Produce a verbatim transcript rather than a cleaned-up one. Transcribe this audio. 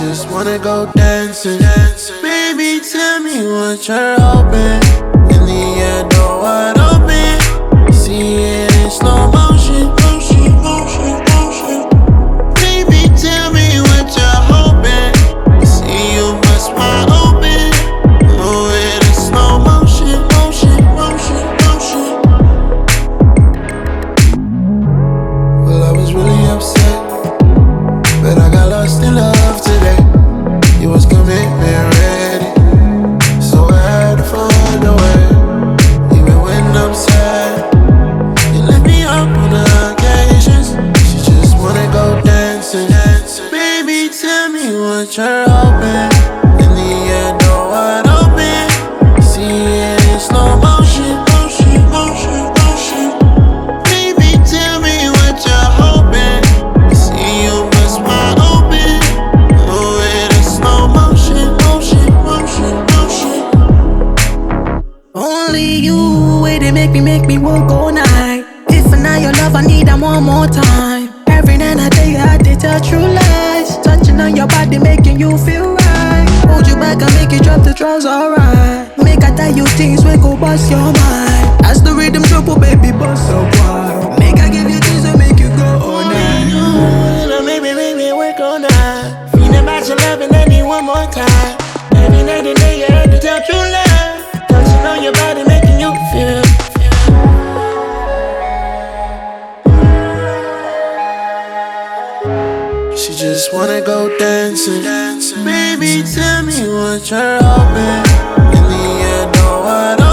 just wanna go dancing. Baby, tell me what you're hoping. In the end, know what open. See it in slow motion, motion, motion, motion. Baby, tell me what you're hoping. See you bust wide open. Move it in slow motion, motion, motion, motion. Well, I was really upset, but I got lost in love today. You was commitment ready, so I had to find a way. Even when I'm sad, you lift me up on the occasions. She just wanna go dancing. Baby, tell me what you're hoping. In the end, know what open. See it in slow motion, motion, motion, motion. Baby, tell me what you're hoping. See you bust wide open. Move it in slow motion, motion, motion, motion. Only you, way they make me, make me walk all night. If I not your love, I need them one more time. Every night I tell you how to tell true lies. Touching on your body, making you feel right. Hold you back and make you drop the drums, alright. Make I tell you things, we go bust your mind. As the rhythm drop, oh baby, bust so wild. Make I give you things that make you go all night. You make me, make me work all night. Feeling about your love and I need one more time. Every night and day you had to tell true love. Touching on your body, making you feel. She just wanna go dancing. Baby, tell me what you're hoping. In the end, know what